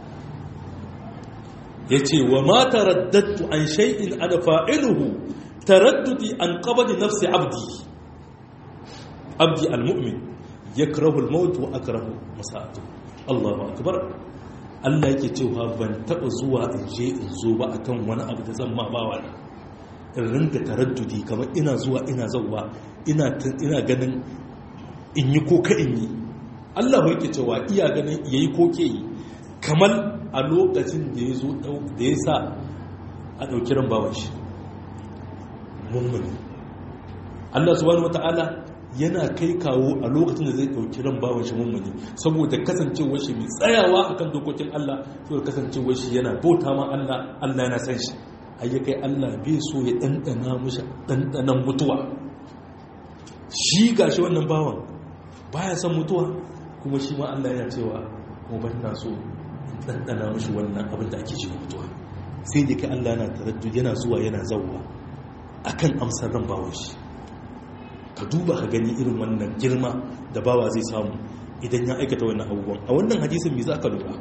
Ya ce wa ma taraddadtu an shay'in ana fa'iluhu taraddudi an qabdi nafsi abdi abdi almu'min yakrahu almaut wa akrahu masa'atu. Allahu akbar. Allah yake cewa ban taba zuwa in je in zo ba akan wani abu da zan ma bawa na, in ringa taraddudi kamar ina zuwa ina zawwa ina ina ganin in yi ko ka in yi. Allah bai ke cewa iya ganin yayi ko ke yi, kamar a lokacin da ya zo da ya sa a ɗauki ran bawan shi mummuni. Allah subhanahu wata'ala yana kai kawo a lokacin da zai ɗauki ran bawan shi mummuni, saboda kasancewar shi mai tsayawa akan dokokin Allah, saboda kasancewar shi yana bauta ma Allah, Allah yana san shi. Ayyakai Allah bai so ya ɗanɗana mishi ɗanɗanan mutuwa. Shi gashi wannan bawan baya son mutuwa, kuma shi ma Allah yana cewa mu ban na so ɗanɗana mashi wannan abin da ake cewa mutuwa. Sai da kai Allah yana taraddu, yana zuwa yana zauwa akan amsar ran bawan shi. Ka duba ka gani irin wannan girma da bawa zai samu idan ya aikata wannan abubuwan. A wannan hadisin me za ka lura?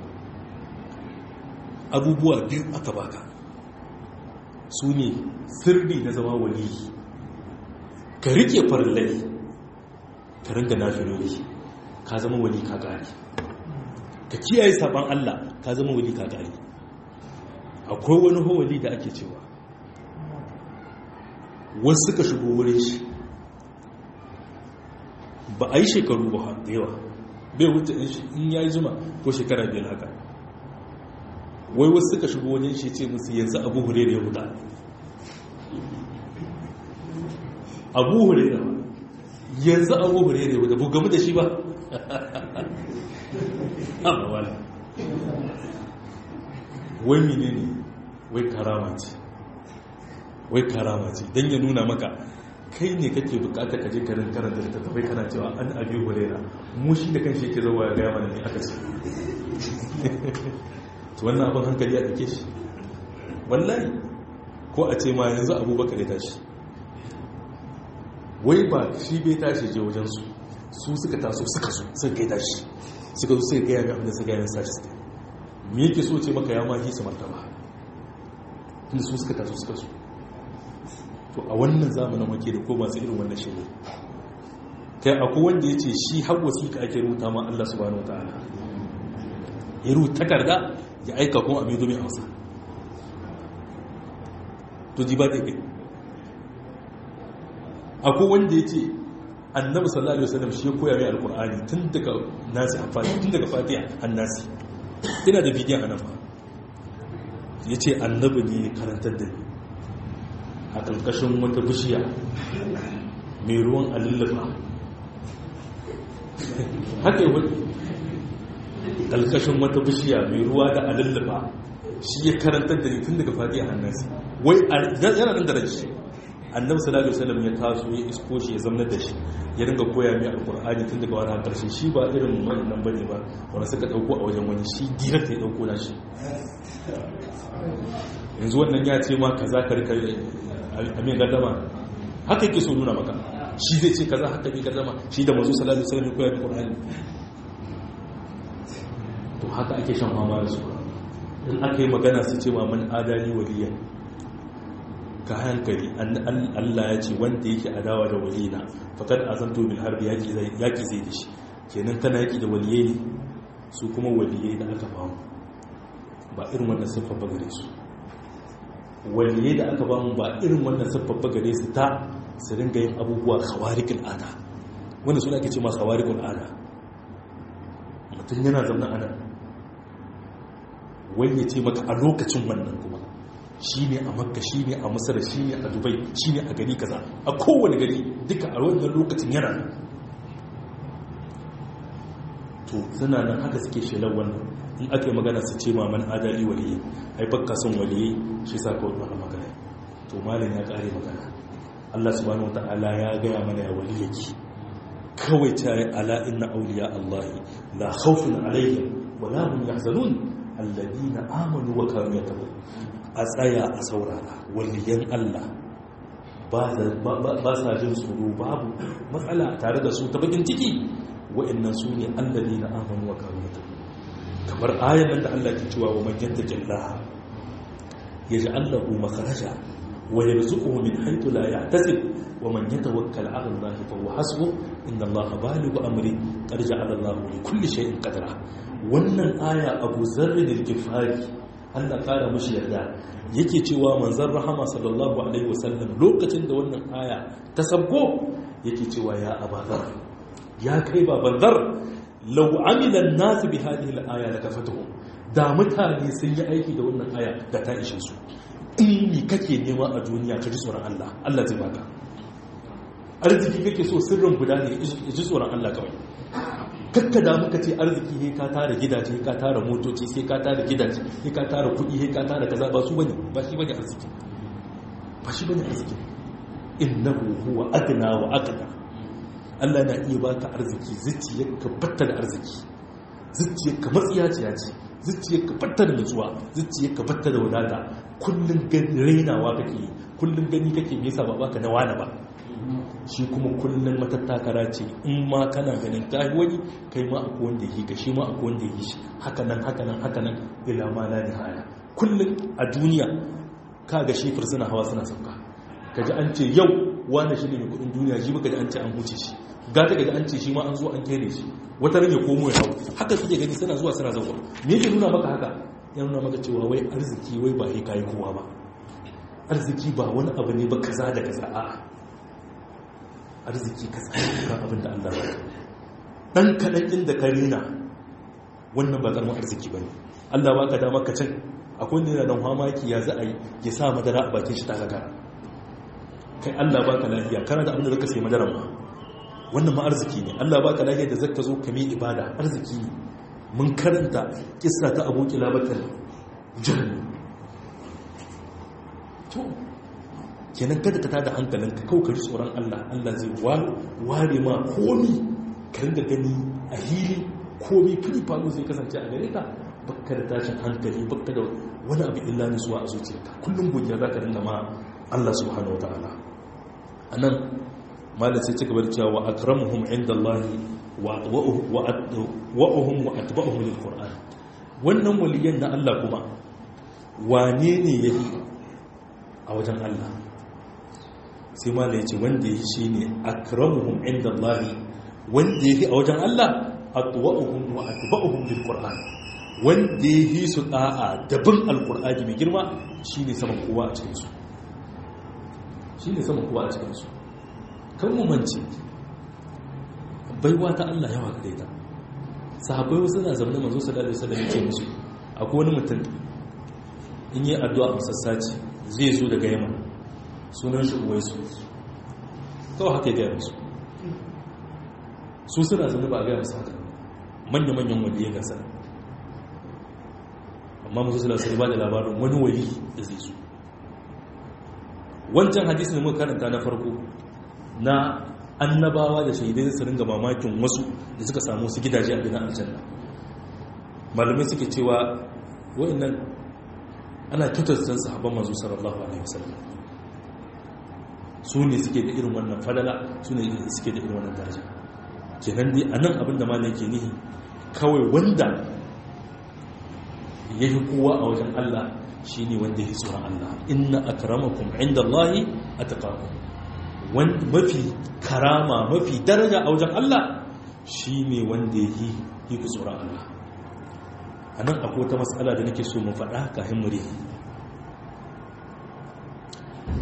Abubuwa biyu aka baka, su ne sirri na zama waliyi. Ka rike farillai, ka ringa nafiloli, ka zama wali ka gari. Ka kiyaye saban Allah, ka zama wali ka gari. Akwai wani wali da ake cewa wasu suka shigo wurin shi, ba a yi shekaru ba da yawa, bai wuce in ya yi zuma ko shekara biyar haka. Wai wasu suka shigo wajen shi ce musu yanzu Abu Hurairah ya huda. Abu Hurairah yanzu Abu Hurairah ya huda, bu gamu da shi ba. amma wala wai mene ne? Wai karama ce, wai karama ce don ya nuna maka kai ne kake bukata ka je karin karanta da tafai kana cewa an Abi Hurairah, mu shi da kanshi yake zauwa ya gaya mana ne aka ce. To wannan abin hankali a dake shi wallahi. Ko a ce ma yanzu Abubakar ya tashi, wai ba shi bai tashi je wajensu, su suka taso suka so suka kai tashi, suka zo suka gaya mai abinda suka gaya sashi su. Me yake so ce maka ya ma hisa martaba, tun su suka taso suka so. To a wannan zamanin wake da ko masu irin wannan shirin, kai akwai wanda ya ce shi har wasiƙa ake rubuta ma Allah subhanahu wataala, ya rubuta takarda ya aika kuma abin domin hausa. To ji ba ɗaya kai. Akwai wanda ya ce annabi sallallahu alaihi wasallam shi ya koya mai alkur'ani tun daga nasi amfani tun daga fatiha an nasi. Ina da bidiyon anan ba. Ya ce annabi ne karantar da ni a ƙarƙashin wata bishiya mai ruwan alullufa. Haka yi wani ƙarƙashin wata bishiya mai ruwa da alullufa shi ya karantar da ni tun daga fatiha an nasi. Wai yana nan da rashi. Annabi sallallahu alaihi wasallam ya taso ya isko shi ya zama da shi, ya dinga koya mai alqur'ani tun daga wani karshe. Shi ba irin wannan bane ba wanda suka dauko a wajen wani, shi direct ya dauko na shi. Yanzu wannan ya ce ma kaza ka rika a mai gardama, haka yake so nuna maka. Shi zai ce kaza haka ne gardama, shi da manzo sallallahu alaihi wasallam ya koya alqur'ani. To haka ake shan fama da su. In aka yi magana su ce ma man adali waliyan, ka hankali. Allah ya ce wanda yake adawa da walina fakad azantu bil harbi, yaki zai yaki zai da shi. Kenan kana yaki da waliyai ne, su kuma waliyai da aka bamu ba irin wannan siffar ba gare su. Waliyai da aka bamu ba irin wannan siffar ba gare su ta su ringa yin abubuwa khawariqul ada wanda suna ake ce ma khawariqul ada mutum yana zaune a nan wani ya ce maka a lokacin wannan kuma shi ne a makka shi ne a masar shi ne a dubai shi ne a gari kaza a kowane gari duka a wannan lokacin yana nan to suna nan haka suke shelar wannan in aka yi magana su ce maman adali waliyi ai bakka son waliyi shi sa ka wani magana to malin ya kare magana Allah subhanahu wata'ala ya gaya mana ya wali yake kawai ta yi ala inna auliya Allahi la khawfun alaihim wa la hum yahzanun alladina amanu wa kanu yattaqun a tsaya a saurara waliyan Allah ba sa jin tsoro babu matsala tare da su ta bakin ciki wa'annan su ne alladina amanu wa kanu yattaqun kamar ayan nan da Allah ke cewa wa man yattaqillaha yaj'al lahu makhraja wa yarzuquhu min haythu la yahtasib wa man yatawakkal 'ala Allah fa huwa hasbuh inna Allah balighu amri qad ja'ala Allah li kulli shay'in qadra wannan aya Abu Zarr al-Ghifari Allah kara mishi yarda yake cewa manzon rahama sallallahu alaihi wasallam lokacin da wannan aya ta sabgo yake cewa ya Abu Zarr ya kai baban Zarr law amila an-nas bi hadhihi al-aya lakafatuhum da mutane sun yi aiki da wannan aya da ta ishe su in mi kake nema a duniya ka ji tsoron Allah Allah zai baka arziki kake so sirrin guda ne ji tsoron Allah kawai kakka da muka ce arziki he ka tara gidaje he ka tara motoci sai ka tara gidaje he ka tara kuɗi he ka tara kaza ba su bane ba shi bane arziki ba shi bane arziki innahu huwa adna wa aqna Allah na iya baka arziki zuciyarka batta da arziki zuciyarka matsiyaciya ce zuciyarka batta da nutsuwa zuciyarka batta da wadata kullun gani rainawa kake kullun gani kake me yasa ba baka na wani ba shi kuma kullun matattakara ce in ma kana ganin kai wani kai ma akwai wanda yake ka shi ma akwai wanda yake shi haka nan haka nan haka nan ila ma la nihaya kullun a duniya kaga shi fursuna hawa suna sauka kaji an ce yau wani shi ne mai kudin duniya shi baka ji an ce an huce shi gata kaji an ce shi ma an zo an kere shi wata rage komo ya hau haka suke gani suna zuwa suna zauwa me yake nuna maka haka ya nuna maka cewa wai arziki wai ba ya kayi kowa ba arziki ba wani abu ne ba kaza da kaza a'a arziki ka tsaya kan abin da Allah ya dan kadan inda ka rena wannan ba karamin arziki bane Allah baka dama ka cin akwai ne da mamaki ya za a yi ya sa madara a bakin shi ta gagara kai Allah baka lafiya kana da abin da zaka sai madara ma wannan ma arziki ne Allah baka lafiya da zaka zo ka mi ibada arziki ne mun karanta kissa ta Abu Kilabatal Janni to kenan kada ka tada hankalinka kawai ka ji tsoron Allah Allah zai ware ma komi ka ringa gani a hili komi fili falo zai kasance a gare ka bakka da tashin hankali bakka da wani abu illa nutsuwa a zuciyarka kullum godiya za ka ringa ma Allah subhanahu wa ta'ala anan malam sai cika bar cewa wa akramuhum indallahi wa wa'uhum wa atba'uhum lilqur'an wannan waliyan na Allah kuma wane ne yafi a wajen Allah sai malam yace wanda yake shine akramuhum indallahi wanda yake a wajen Allah atwa'uhum wa atba'uhum lilqur'an wanda yake su da'a dabin alqur'ani mai girma shine saman kowa a cikin su shine saman kowa a cikin su kan umarci baiwa ta Allah yawa ka daita sahabbai wasu na zamanin manzo sallallahu alaihi wasallam yake musu akwai wani mutum in yi addu'a a sassaci zai zo daga Yaman sunan shi Uwaisu kawai haka ya gaya musu su suna zama ba a gaya musu haka manya-manyan wali ya gasa amma manzo sallallahu alaihi wasallam ba da labarin wani wali da zai zo wancan hadisi da muka karanta na farko na annabawa da shaidai su ringa mamakin wasu da suka samu su gidaje a gidan aljanna malamai suke cewa wa'annan ana kyautar sahabban manzo sallallahu alaihi wasallam su ne suke da irin wannan fadala su ne suke da irin wannan daraja kenan dai anan abin da malai ke nihi kawai wanda yayi kowa a wajen Allah shine wanda yake tsoron Allah inna akramakum indallahi atqakum wanda mafi karama mafi daraja a wajen Allah shine wanda yake yake tsoron Allah anan akwai wata mas'ala da nake so mu faɗa kafin mu rihi a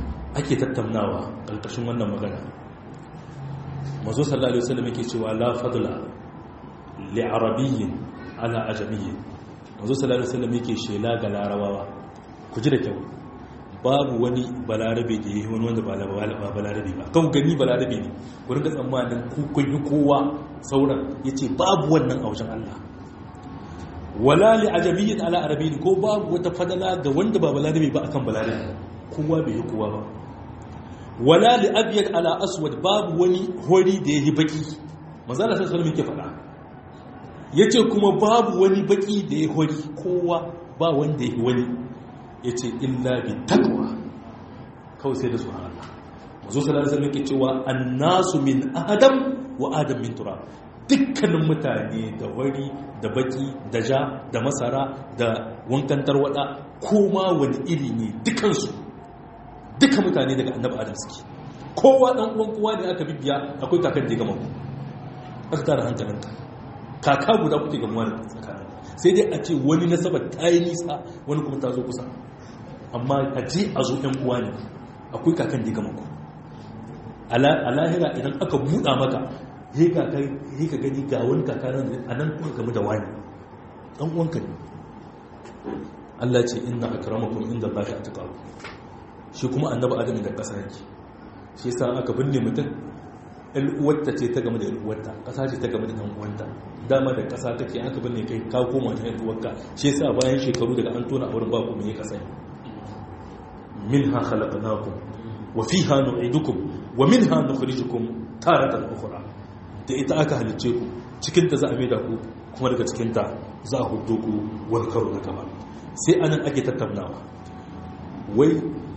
ake tattaunawa ƙarƙashin wannan magana mazo sallallahu alaihi wasallam yake cewa la fadla li arabiyyin ala ajamiyyin mazo sallallahu alaihi wasallam yake shela ga larabawa ku ji da kyau babu wani balarabe da yayi wani wanda ba balarabe ba kan gani balarabe ne ku rinka tsammanin ku kun yi kowa sauran yace babu wannan a wajen Allah wala li ajamiyyin ala arabiyyin ko babu wata fadala ga wanda ba balarabe ba akan balarabe kowa bai yi kowa ba wala li abyad ala aswad babu wani hori da yayi baki manzo Allah sallallahu alaihi wasallam yake faɗa yace kuma babu wani baki da yayi hori kowa ba wanda yayi wani yace illa bi taqwa kawai sai da subhanallah manzo sallallahu alaihi wasallam yake cewa annasu min adam wa adam min turab dukkanin mutane da wari da baki da ja da masara da wankan tarwada koma wani iri ne dukansu duka mutane daga annabi adam suke kowa dan uwan kowa ne aka bibiya akwai kakan da ya gama ku aka tara hankalinka kaka guda kuke gamuwa da tsakanin sai dai a ce wani nasabar ta yi nisa wani kuma ta zo kusa amma a je a zo ɗan uwa ne akwai kakan da ya gama ku a lahira idan aka buɗa maka he ka gani ga wani kakarar a nan kuka gamu da wani ɗan uwanka ne Allah ce inna akramakum inda Allah ya tuƙa shi kuma annabi adamin da ƙasa yake shi yasa aka binne mutum uwarta ce ta game da uwarta ƙasa ce ta game da ɗan uwanta dama da ƙasa take aka binne kai ka koma ta uwarka shi yasa bayan shekaru daga an tona a wurin baku mai ƙasa minha khalaqnakum wa fiha nu'idukum wa minha nukhrijukum taratan ukhra da ita aka halicce ku cikin ta za a maida ku kuma daga cikin ta za a hudo ku wani karo na gaba sai anan ake tattaunawa wai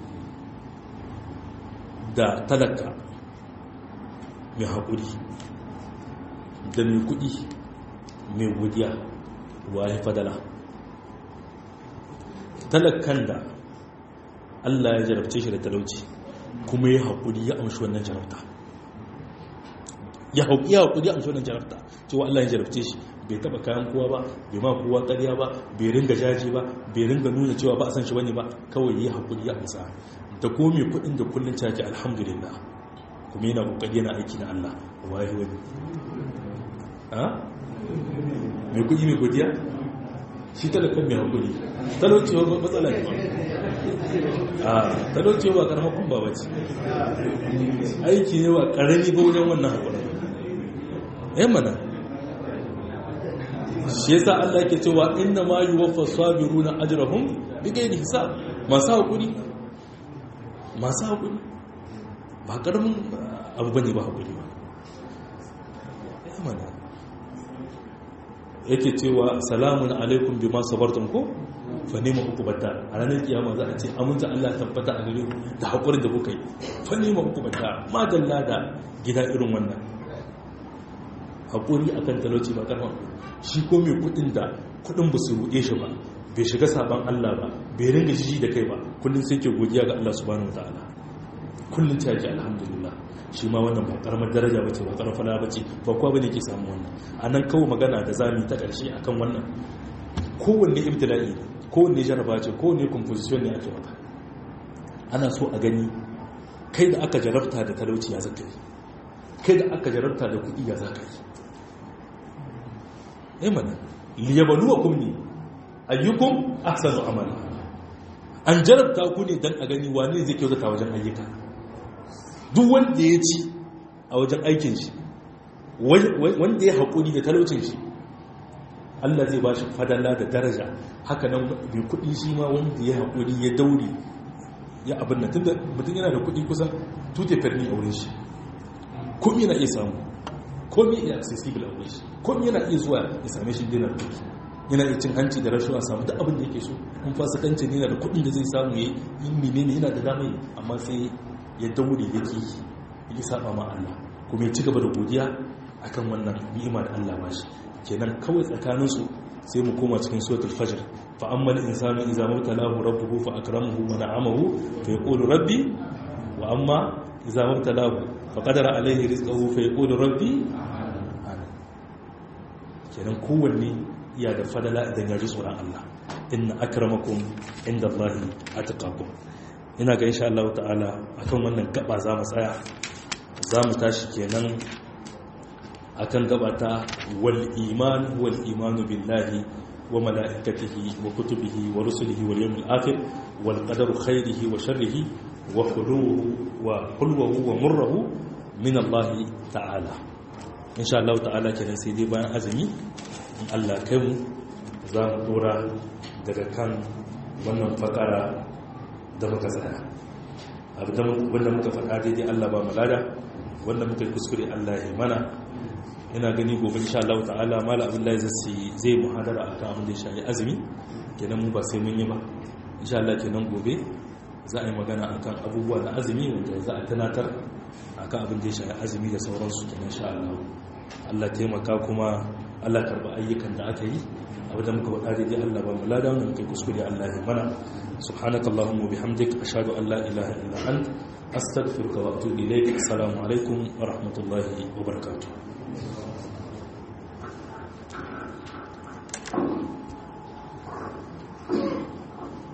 da talaka mai haƙuri da mai kuɗi mai godiya waye fadala talakan da Allah ya jarabce shi da talauci kuma ya haƙuri ya amshi wannan jarabta ya haƙuri ya haƙuri ya amshi wannan jarabta cewa Allah ya jarabce shi bai taba kayan kowa ba bai ma kowa ƙarya ba bai ringa jaji ba bai ringa nuna cewa ba a san shi bane ba kawai ya haƙuri ya amsa da ko mai kuɗin da kullun caji alhamdulillah kuma yana kokari yana aiki na Allah wahi wani ha mai kuɗi mai godiya shi talakan mai haƙuri talaucewa ba matsala ne ba a talaucewa ba karamar kumba ba ce aiki ne ba ƙarami ba wajen wannan haƙuri yan mana shi yasa Allah ke cewa inna ma yuwaffa sabiruna ajrahum bighairi hisab masu haƙuri masu haƙuri ba ƙaramin abu bane ba haƙuri ba yan mana yake cewa salamun alaikum bima sabartum ko fa nima ukubata a ranar kiyama za a ce aminta Allah tabbata a gare da hakurin da kuka yi fa nima ukubata ma dalla da gida irin wannan hakuri akan talauci ba karfa shi ko mai kudin da kudin ba su ruɗe shi ba bai shiga saban Allah ba bai ringa jiji da kai ba kullun sai ke godiya ga Allah subhanahu wataala kullun ta ji alhamdulillah shi ma wannan ba karamar daraja bace ba karamar fara bace ba kowa bane ke samu wannan anan kawo magana da zamu ta karshe akan wannan kowanne ibtila'i kowanne jaraba ce kowanne composition ne ake maka ana so a gani kai da aka jarabta da talauci ya zaka yi kai da aka jarabta da kuɗi ya zaka yi eh mana liyabluwakum ni ayyukum ahsanu amala an jarabta ku ne dan a gani wane zai kyautata wajen ayyuka duk wanda ya ci a wajen aikin shi wanda ya haƙuri da talaucin shi Allah zai ba shi fadalla da daraja haka nan mai kuɗi shi ma wanda ya haƙuri ya dauri ya abin nan tunda mutum yana da kuɗi kusan tute ferni a wurin shi komi yana iya samu komi iya accessible a wurin shi komi yana iya zuwa ya same shi dinar kuɗi yana iya cin hanci da rashawa samu da abin da yake so in fasikanci ne yana da kuɗin da zai samu ya yi menene yana da dama amma sai ya daure yake yi saba ma Allah kuma ya ci gaba da godiya akan wannan ni'ima da Allah ba shi kenan kawai tsakanin su sai mu koma cikin suratul fajr fa amma al-insanu idza mabtalahu rabbuhu fa akramahu wa na'amahu fa yaqulu rabbi wa amma idza mabtalahu fa qadara alayhi rizqahu fa yaqulu rabbi kenan kowanne iya da fadala idan ya ji tsoron Allah inna akramakum indallahi atqakum ina ga insha Allah ta'ala akan wannan gaba za mu tsaya, za mu tashi kenan akan gaba ta wal iman wal imanu billahi wa malaikatihi wa kutubihi wa rusulihi wal yawmil akhir wal qadaru khairihi wa sharrihi wa khuluhu wa hulwahu wa murruhu min Allah ta'ala. insha Allah ta'ala kenan sai dai bayan azumi in Allah kai mu za mu dora daga kan wannan fakara da muka tsaya. Wanda muka faɗa daidai Allah ba mu lada, wanda muka yi kuskure Allah ya mana. Ina gani gobe insha Allah ta'ala mala abdullahi zai zai muhadara akan abin da ya shafi azumi, kenan mu ba sai mun yi ba insha Allah. Kenan gobe za a yi magana akan abubuwa na azumi wanda za a tunatar akan abin da ya shafi azumi da sauransu kenan insha Allah. Allah taimaka kuma Allah karba ayyukan da aka yi. Abin da muka faɗa daidai Allah ba mu lada, wanda muka yi kuskure Allah ya mana. subhanakallahumma wa bihamdik ashhadu an la ilaha illa anta astaghfiruka wa atubu ilayk. Assalamu alaikum wa rahmatullahi wa barakatuh.